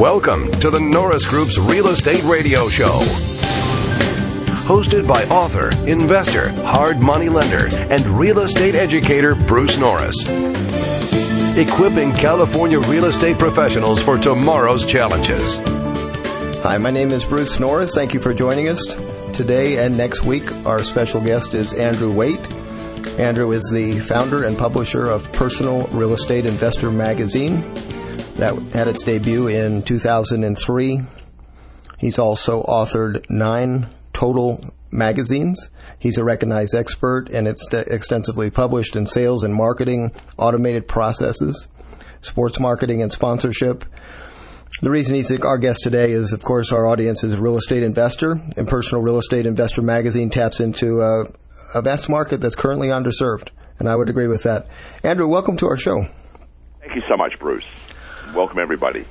Welcome to the Norris Group's Real Estate Radio Show. Hosted by author, investor, hard money lender, and real estate educator Bruce Norris. Equipping California real estate professionals for tomorrow's challenges. Hi, my name is Bruce Norris. Thank you for joining us. Today and next week, our special guest is Andrew Waite. Andrew is the founder and publisher of Personal Real Estate Investor magazine that had its debut in 2003. He's also authored 9 total magazines. He's a recognized expert and it's extensively published in sales and marketing, automated processes, sports marketing and sponsorship. The reason he's our guest today is, of course, our audience is a real estate investor, and Personal Real Estate Investor magazine taps into a vast market that's currently underserved, and I would agree with that. Andrew, welcome to our show. Thank you so much, Bruce. Welcome, everybody.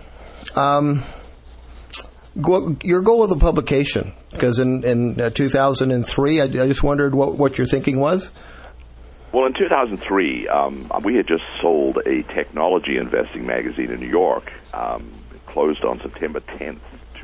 Your goal with the publication, because in 2003, I just wondered what your thinking was. Well, in 2003, we had just sold a technology investing magazine in New York. It closed on September 10th,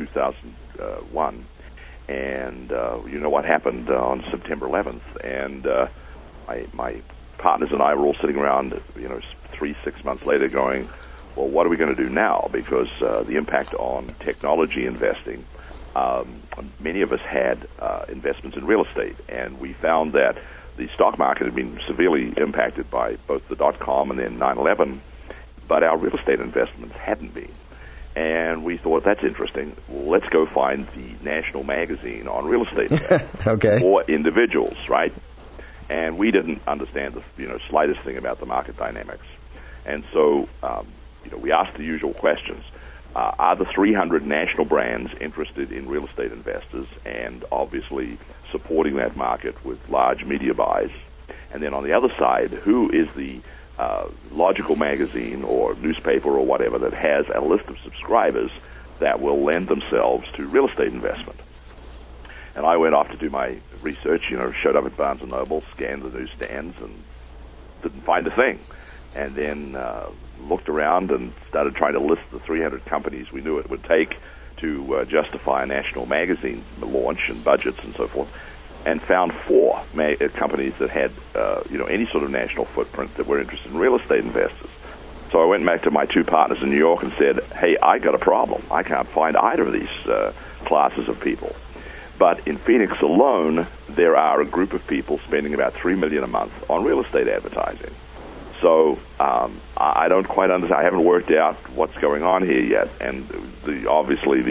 2001. And you know what happened on September 11th. And my partners and I were all sitting around, 3-6 months later going, well, what are we going to do now? Because the impact on technology investing, many of us had investments in real estate, and we found that the stock market had been severely impacted by both the dot-com and then 9/11, but our real estate investments hadn't been. And we thought, that's interesting. Let's go find the national magazine on real estate okay. for individuals, right? And we didn't understand the slightest thing about the market dynamics. And so we asked the usual questions. Are the 300 national brands interested in real estate investors and obviously supporting that market with large media buys? And then on the other side, who is the logical magazine or newspaper or whatever that has a list of subscribers that will lend themselves to real estate investment? And I went off to do my research, showed up at Barnes & Noble, scanned the newsstands, and didn't find a thing. And then looked around and started trying to list the 300 companies we knew it would take to justify a national magazine launch and budgets and so forth, and found 4 companies that had any sort of national footprint that were interested in real estate investors. So I went back to my 2 partners in New York and said, hey, I got a problem. I can't find either of these classes of people. But in Phoenix alone, there are a group of people spending about $3 million a month on real estate advertising. So I don't quite understand. I haven't worked out what's going on here yet. And obviously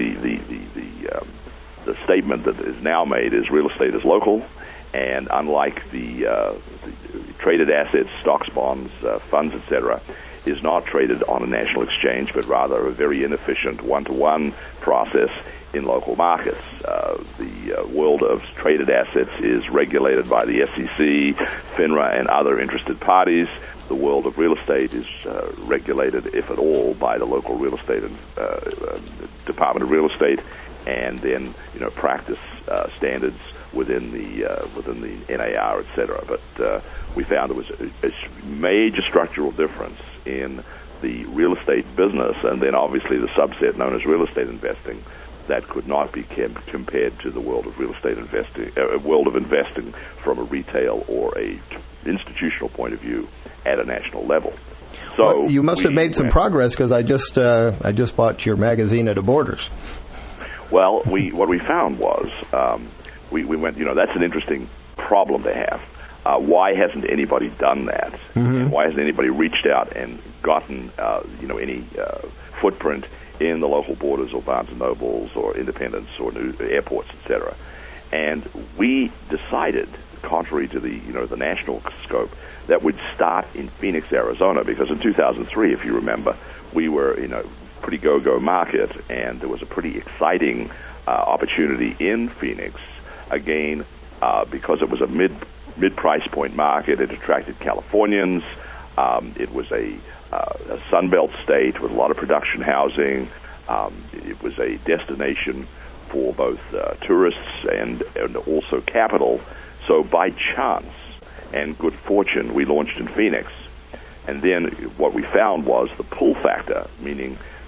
the statement that is now made is real estate is local, and unlike the traded assets, stocks, bonds, funds, etc., is not traded on a national exchange, but rather a very inefficient one-to-one process in local markets. The world of traded assets is regulated by the SEC, FINRA, and other interested parties. The world of real estate is regulated, if at all, by the local real estate Department of Real Estate, and then practice standards within the NAR, etc. But we found there was a major structural difference in the real estate business, and then obviously the subset known as real estate investing, that could not be compared to the world of real estate investing, investing from a retail or a institutional point of view at a national level. So well, you must have made some progress, because I just bought your magazine at a Borders. Well, what we found was we went. That's an interesting problem to have. Why hasn't anybody done that? Mm-hmm. Why hasn't anybody reached out and gotten any footprint in the local Borders or Barnes & Nobles or Independents or new airports, etc.? And we decided, contrary to the national scope, that we'd start in Phoenix, Arizona, because in 2003, if you remember, we were in a pretty go-go market, and there was a pretty exciting opportunity in Phoenix, again, because it was a mid-price point market. It attracted Californians. It was a Sunbelt state with a lot of production housing. It was a destination for both tourists and also capital. So by chance and good fortune, we launched in Phoenix. And then what we found was the pull factor, meaning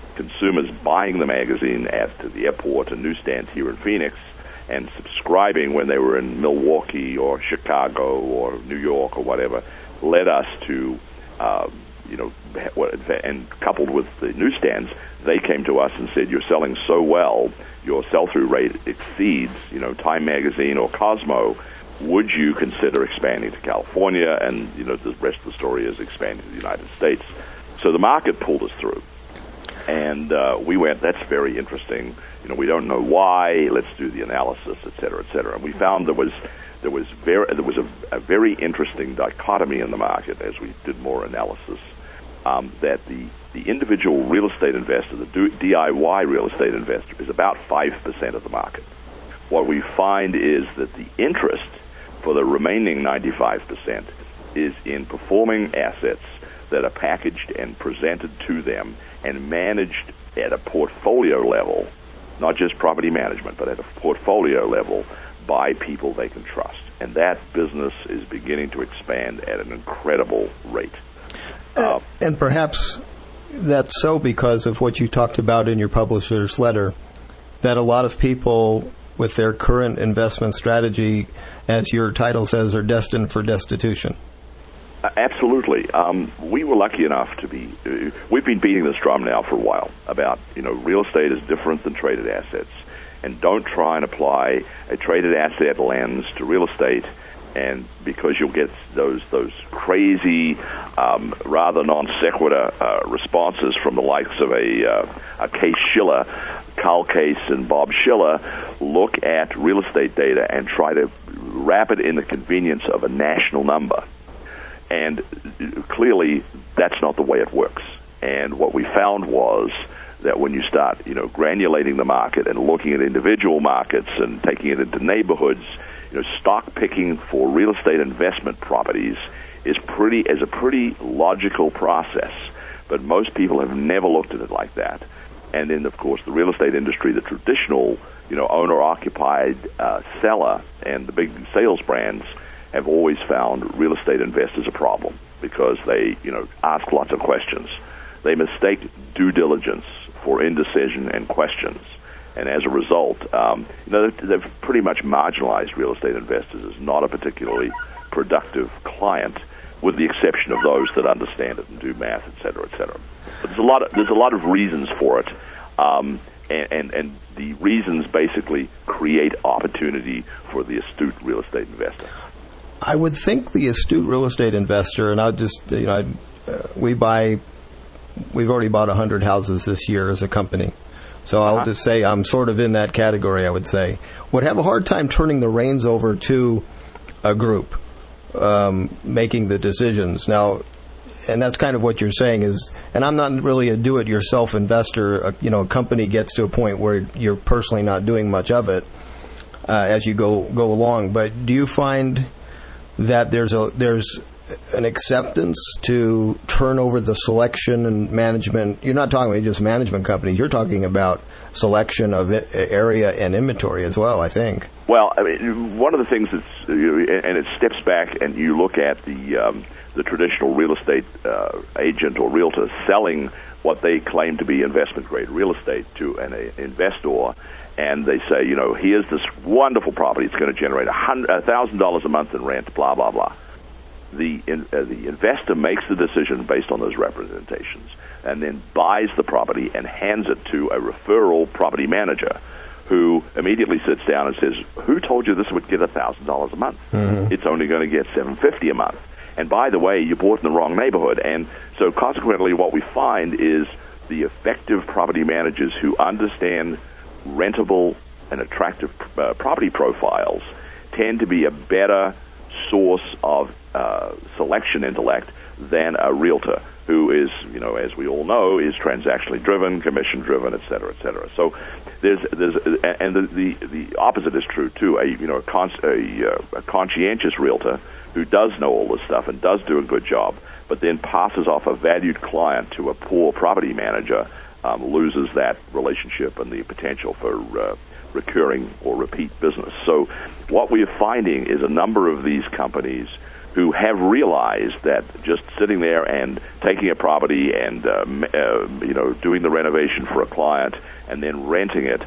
consumers buying the magazine at the airport and newsstands here in Phoenix and subscribing when they were in Milwaukee or Chicago or New York or whatever led us to, and coupled with the newsstands, they came to us and said, you're selling so well, your sell-through rate exceeds, Time Magazine or Cosmo. Would you consider expanding to California? And, the rest of the story is expanding to the United States. So the market pulled us through. And we went, that's very interesting. We don't know why. Let's do the analysis, et cetera, et cetera. And we found there was a very interesting dichotomy in the market as we did more analysis, that the individual real estate investor, the DIY real estate investor, is about 5% of the market. What we find is that the interest for the remaining 95% is in performing assets that are packaged and presented to them and managed at a portfolio level, not just property management, but at a portfolio level by people they can trust. And that business is beginning to expand at an incredible rate. And perhaps that's so because of what you talked about in your publisher's letter, that a lot of people with their current investment strategy, as your title says, are destined for destitution. Absolutely. We were lucky enough to be, we've been beating this drum now for a while about, real estate is different than traded assets. And don't try and apply a traded asset lens to real estate, and because you'll get those crazy, rather non sequitur responses from the likes of a Case Shiller, Carl Case and Bob Schiller, look at real estate data and try to wrap it in the convenience of a national number. And clearly, that's not the way it works. And what we found was that when you start, granulating the market and looking at individual markets and taking it into neighborhoods, stock picking for real estate investment properties is a pretty logical process. But most people have never looked at it like that. And then, of course, the real estate industry, the traditional, owner-occupied seller and the big sales brands have always found real estate investors a problem because they, ask lots of questions. They mistake due diligence for indecision and questions. And as a result, they've pretty much marginalized real estate investors as not a particularly productive client, with the exception of those that understand it and do math, et cetera, et cetera. But there's a lot of reasons for it. And the reasons basically create opportunity for the astute real estate investor. I would think the astute real estate investor, and I'll just, we've already bought 100 houses this year as a company. So I'll just say I'm sort of in that category, I would say. Would have a hard time turning the reins over to a group, making the decisions. Now, and that's kind of what you're saying is, and I'm not really a do-it-yourself investor. A company gets to a point where you're personally not doing much of it as you go along. But do you find that there's an acceptance to turn over the selection and management? You're not talking about just management companies. You're talking about selection of area and inventory as well, I think. Well, I mean, one of the things that's, and it steps back and you look at the traditional real estate agent or realtor selling what they claim to be investment-grade real estate to an investor, and they say, here's this wonderful property. It's going to generate $1,000 a month in rent, blah, blah, blah. The investor makes the decision based on those representations and then buys the property and hands it to a referral property manager who immediately sits down and says, who told you this would get $1,000 a month? Mm-hmm. It's only going to get $750 a month. And by the way, you bought in the wrong neighborhood. And so consequently, what we find is the effective property managers who understand rentable and attractive property profiles tend to be a better source of selection intellect than a realtor who is, as we all know, is transactionally driven, commission driven, et cetera, et cetera. So the opposite is true too. A conscientious realtor who does know all this stuff and does do a good job, but then passes off a valued client to a poor property manager, loses that relationship and the potential for recurring or repeat business. So what we are finding is a number of these companies who have realized that just sitting there and taking a property and doing the renovation for a client and then renting it,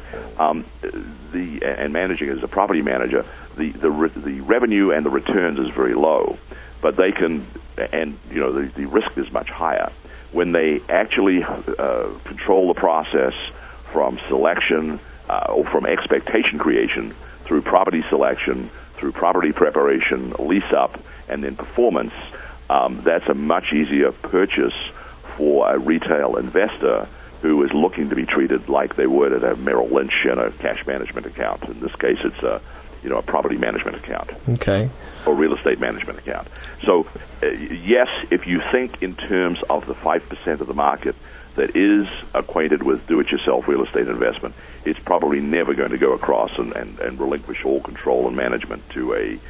and managing it as a property manager, the revenue and the returns is very low, but they can, and the risk is much higher when they actually control the process from selection or from expectation creation through property selection, through property preparation, lease up, and then performance. That's a much easier purchase for a retail investor who is looking to be treated like they would at a Merrill Lynch and a cash management account. In this case, it's a property management account. Okay. Or real estate management account. So, yes, if you think in terms of the 5% of the market that is acquainted with do-it-yourself real estate investment, it's probably never going to go across and relinquish all control and management to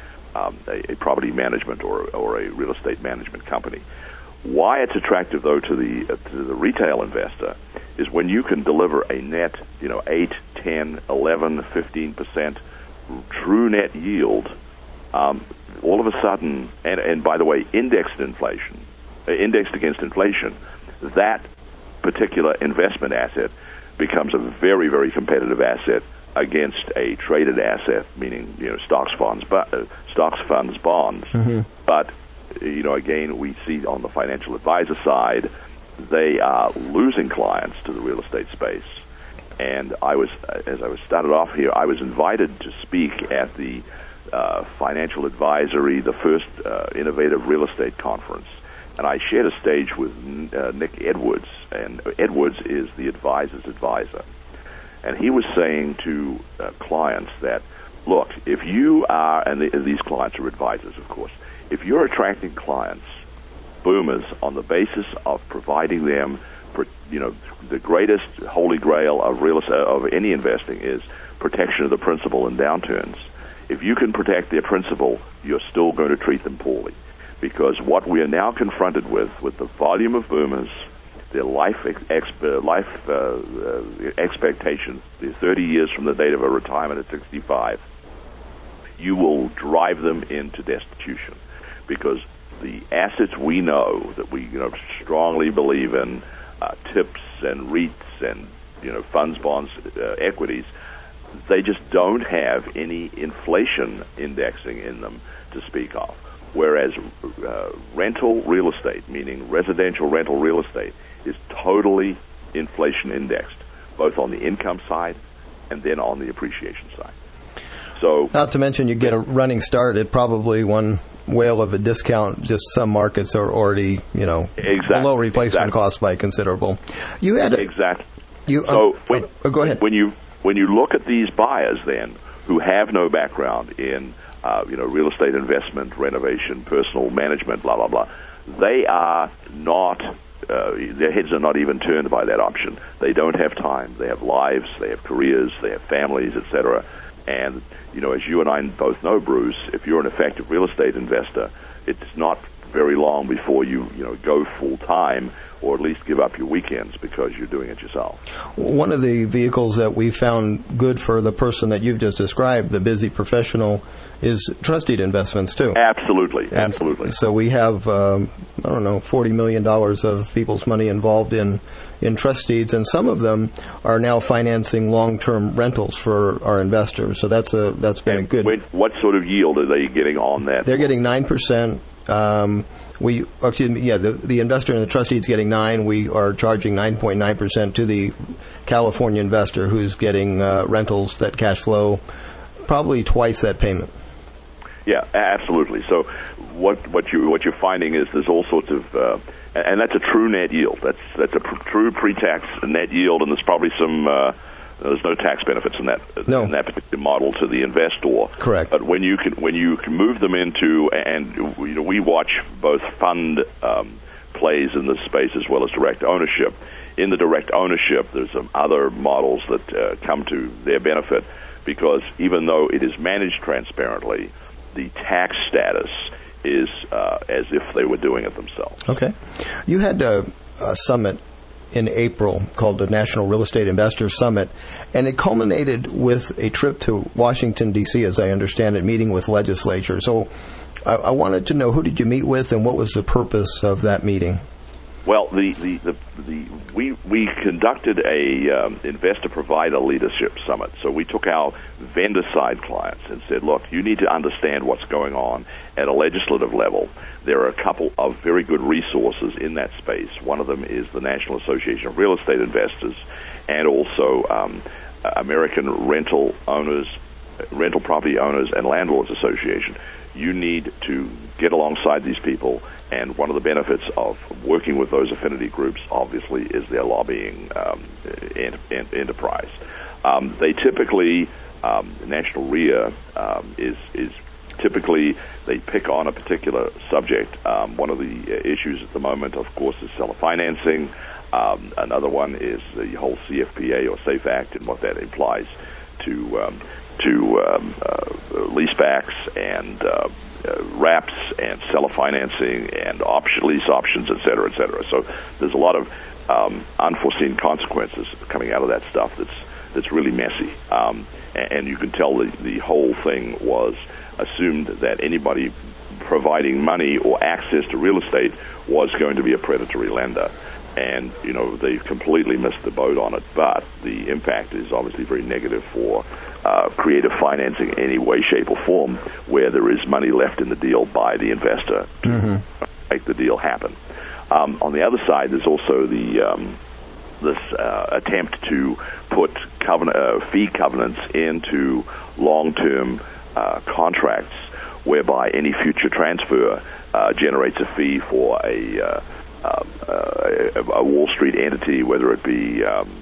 a property management or a real estate management company. Why it's attractive, though, to the retail investor is when you can deliver a net, 8, 10, 11, 15% true net yield, all of a sudden, and by the way, indexed against inflation, that particular investment asset becomes a very, very competitive asset against a traded asset, meaning stocks, funds, bonds. Mm-hmm. But again, we see on the financial advisor side, they are losing clients to the real estate space. And as I was started off here, I was invited to speak at the Financial Advisory, the first innovative real estate conference. And I shared a stage with Nick Edwards, and Edwards is the advisor's advisor. And he was saying to clients that, look, if you are, and these clients are advisors, of course, if you're attracting clients, boomers, on the basis of providing them, the greatest holy grail of real estate, of any investing, is protection of the principal in downturns. If you can protect their principal, you're still going to treat them poorly. Because what we are now confronted with the volume of boomers, their life expectation, the 30 years from the date of a retirement at 65, you will drive them into destitution. Because the assets we know that we strongly believe in, TIPS and REITs and funds, bonds, equities, they just don't have any inflation indexing in them to speak of. Whereas rental real estate, meaning residential rental real estate, is totally inflation indexed, both on the income side and then on the appreciation side. So, not to mention you get a running start at probably one whale of a discount. Just some markets are already, below replacement cost by considerable. You had exactly. Go ahead. When you look at these buyers, then, who have no background in real estate investment, renovation, personal management, blah blah blah, they are not. Their heads are not even turned by that option. They don't have time. They have lives. They have careers. They have families, etc. And as you and I both know, Bruce, if you're an effective real estate investor, it's not very long before you go full time, or at least give up your weekends because you're doing it yourself. One of the vehicles that we found good for the person that you've just described, the busy professional, is trust deed investments too. Absolutely. So we have, $40 million of people's money involved in trust deeds, and some of them are now financing long-term rentals for our investors. So that's been a good. What sort of yield are they getting on that? They're getting 9%. The investor in the trust deed is getting 9%. We are charging 9.9% to the California investor who's getting rentals that cash flow probably twice that payment. Yeah, absolutely. So what you're finding is there's all sorts of and that's a true net yield. That's a true pre-tax net yield, and there's probably some. There's no tax benefits in that particular model to the investor. Correct. But when you can move them into, and we watch both fund plays in this space as well as direct ownership. In the direct ownership, there's some other models that come to their benefit, because even though it is managed transparently, the tax status is as if they were doing it themselves. Okay. You had a summit in April called the National Real Estate Investors Summit, and it culminated with a trip to Washington, D.C., as I understand it, meeting with legislatures. So I wanted to know, who did you meet with, and what was the purpose of that meeting? Well, we conducted a investor-provider leadership summit. So we took our vendor-side clients and said, look, you need to understand what's going on at a legislative level. There are a couple of very good resources in that space. One of them is the National Association of Real Estate Investors, and also American Rental Property Owners and Landlords Association. You need to get alongside these people. And one of the benefits of working with those affinity groups, obviously, is their lobbying enterprise. They typically, National RIA is typically, they pick on a particular subject. One of the issues at the moment, of course, is seller financing. Another one is the whole CFPA or SAFE Act and what that implies to leasebacks and wraps and seller financing and lease options, et cetera, et cetera. So there's a lot of unforeseen consequences coming out of that stuff that's really messy. And you can tell the whole thing was assumed that anybody providing money or access to real estate was going to be a predatory lender. And, they completely missed the boat on it. But the impact is obviously very negative for creative financing in any way, shape, or form where there is money left in the deal by the investor to make the deal happen. On the other side, there's also this attempt to put fee covenants into long-term contracts whereby any future transfer generates a fee for a Wall Street entity, whether it be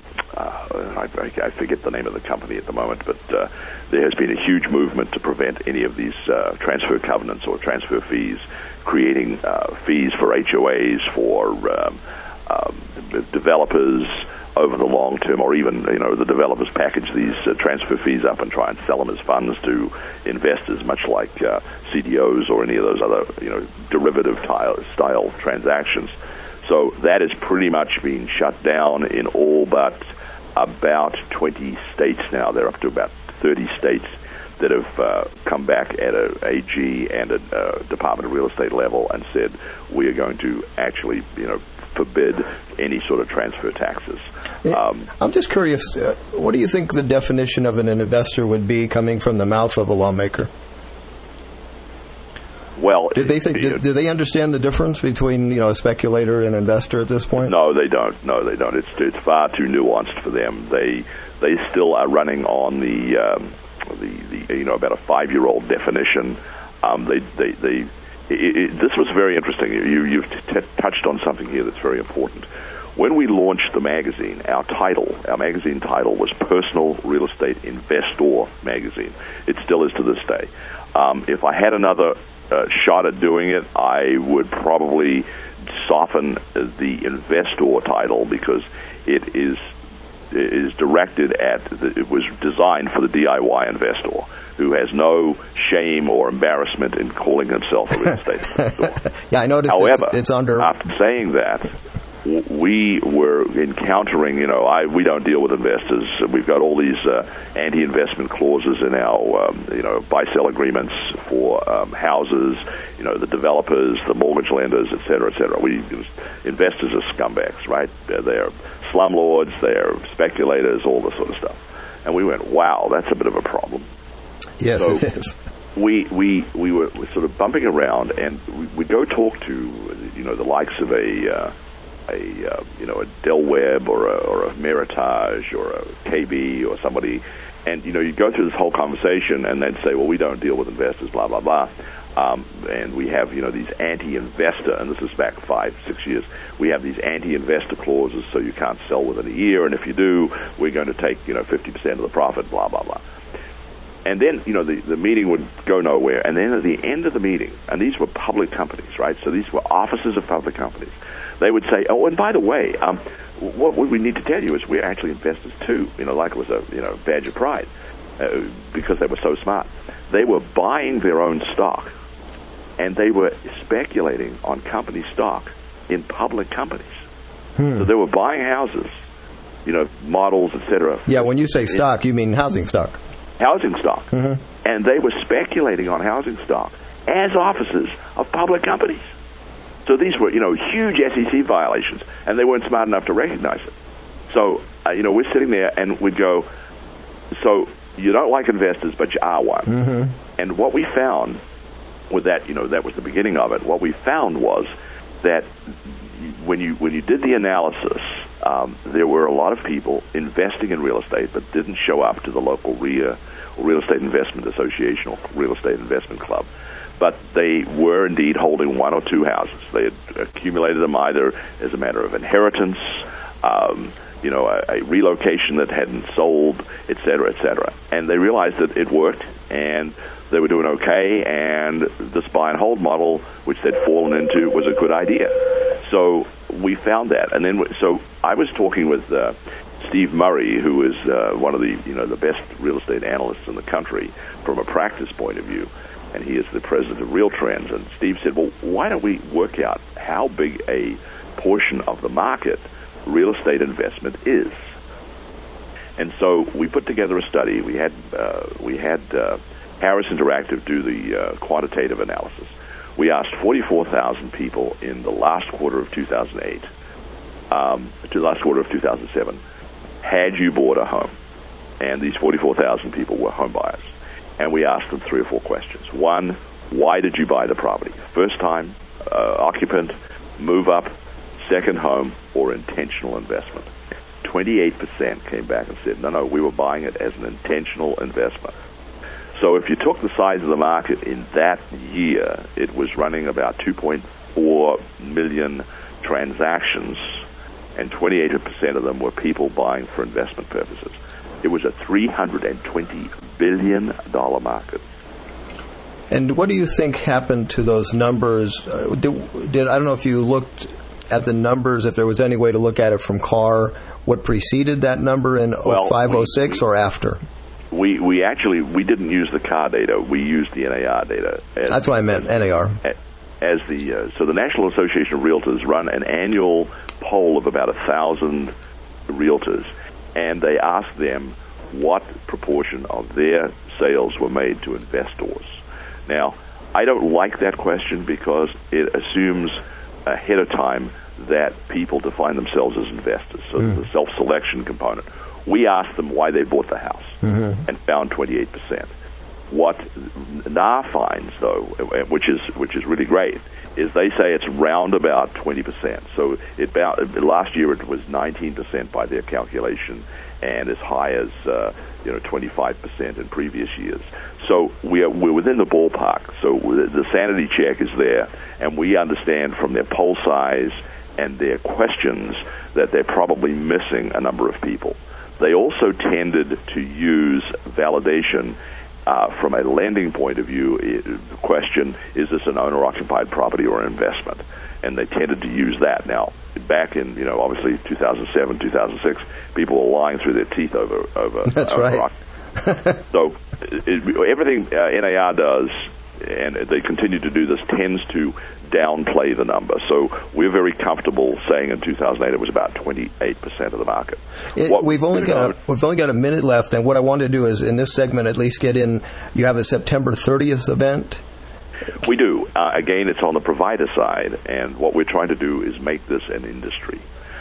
I forget the name of the company at the moment, but there has been a huge movement to prevent any of these transfer covenants or transfer fees, creating fees for HOAs, for developers over the long term, or even the developers package these transfer fees up and try and sell them as funds to investors, much like CDOs or any of those other derivative style transactions. So that has pretty much been shut down in all but about 20 states now. They're up to about 30 states that have come back at an AG and a Department of Real Estate level and said, we are going to actually, forbid any sort of transfer taxes. I'm just curious, what do you think the definition of an investor would be coming from the mouth of a lawmaker? Well, do they understand the difference between a speculator and investor at this point? No, they don't. It's far too nuanced for them. They still are running on the about a 5-year-old definition. This was very interesting. You've touched on something here that's very important. When we launched the magazine, our magazine title was Personal Real Estate Investor Magazine. It still is to this day. If I had another shot at doing it, I would probably soften the investor title because it is directed it was designed for the DIY investor who has no shame or embarrassment in calling himself a real estate investor. Yeah, I noticed. However, it's under. After saying that, we were encountering, we don't deal with investors. We've got all these anti-investment clauses in our, buy-sell agreements for houses, the developers, the mortgage lenders, et cetera, et cetera. Investors are scumbags, right? They're slumlords, they're speculators, all this sort of stuff. And we went, wow, that's a bit of a problem. Yes, so it is. We were sort of bumping around, and we go talk to, the likes of a Del Webb or a Meritage or a KB or somebody, and you go through this whole conversation and they'd say, well, we don't deal with investors, blah blah blah, and we have these anti-investor, and this is back 5-6 years. We have these anti-investor clauses, so you can't sell within a year, and if you do, we're going to take 50% of the profit, blah blah blah. And then, the meeting would go nowhere. And then at the end of the meeting, and these were public companies, right? So these were offices of public companies. They would say, oh, and by the way, what we need to tell you is we're actually investors too, like it was a badge of pride, because they were so smart. They were buying their own stock, and they were speculating on company stock in public companies. So they were buying houses, models, etc. Yeah, when you say stock, you mean housing stock. Housing stock. And they were speculating on housing stock as officers of public companies. So these were, huge SEC violations, and they weren't smart enough to recognize it. So, we're sitting there and we'd go, so you don't like investors, but you are one. And what we found with that, that was the beginning of it. What we found was that when you did the analysis, there were a lot of people investing in real estate but didn't show up to the local RIA, or Real Estate Investment Association, or Real Estate Investment Club. But they were indeed holding one or two houses. They had accumulated them either as a matter of inheritance, a relocation that hadn't sold, et cetera, and they realized that it worked, and they were doing okay, and this buy and hold model, which they'd fallen into, was a good idea. So we found that, and then so I was talking with Steve Murray, who is one of the best real estate analysts in the country from a practice point of view, and he is the president of Real Trends. And Steve said, well, why don't we work out how big a portion of the market real estate investment is? And so we put together a study. We had Harris Interactive do the quantitative analysis. We asked 44,000 people in the last quarter of 2008 to the last quarter of 2007, had you bought a home? And these 44,000 people were home buyers. And we asked them 3 or 4 questions. One, why did you buy the property? First time, occupant, move up, second home, or intentional investment? 28% came back and said, no, we were buying it as an intentional investment. So if you took the size of the market in that year, it was running about 2.4 million transactions, and 28% of them were people buying for investment purposes. It was a $320 billion market. And what do you think happened to those numbers? I don't know if you looked at the numbers, if there was any way to look at it from CAR, what preceded that number in 05, 06, or after? We didn't use the CAR data. We used the NAR data. That's what I meant, NAR. So the National Association of Realtors run an annual poll of about 1,000 realtors, and they asked them what proportion of their sales were made to investors. Now, I don't like that question because it assumes ahead of time that people define themselves as investors. So there's a self-selection component. We asked them why they bought the house and found 28%. What NAR finds, though, which is really great, is they say it's round about 20%. So last year it was 19% by their calculation, and as high as 25% in previous years. So we're within the ballpark. So the sanity check is there, and we understand from their poll size and their questions that they're probably missing a number of people. They also tended to use validation from a lending point of view. The question, is this an owner-occupied property or an investment? And they tended to use that. Now, back in, obviously 2007, 2006, people were lying through their teeth over That's right. So everything NAR does, and they continue to do this, tends to downplay the number. So we're very comfortable saying in 2008 it was about 28% of the market. We've only got a minute left, and what I want to do is in this segment at least get in. You have a September 30th event. We do. Again, it's on the provider side, and what we're trying to do is make this an industry.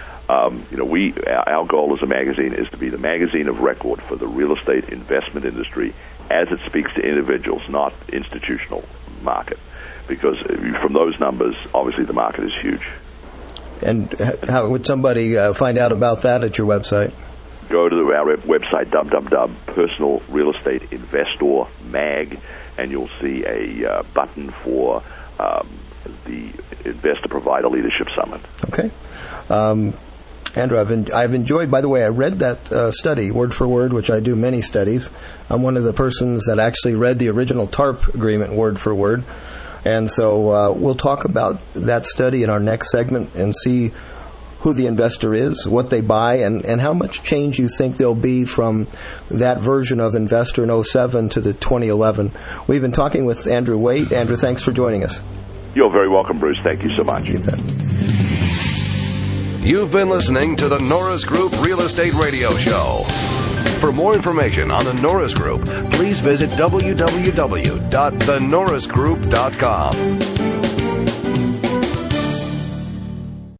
Our goal as a magazine is to be the magazine of record for the real estate investment industry as it speaks to individuals, not institutional market. Because from those numbers, obviously the market is huge. And how would somebody find out about that at your website? Go to our website, Personal Real Estate Investor Mag, and you'll see a button for the Investor Provider Leadership Summit. Okay. Andrew, I've enjoyed, by the way, I read that study, word for word, which I do many studies. I'm one of the persons that actually read the original TARP agreement word for word. And so we'll talk about that study in our next segment and see who the investor is, what they buy, and how much change you think there'll be from that version of Investor in 07 to the 2011. We've been talking with Andrew Waite. Andrew, thanks for joining us. You're very welcome, Bruce. Thank you so much. You've been listening to the Norris Group Real Estate Radio Show. For more information on the Norris Group, please visit www.thenorrisgroup.com.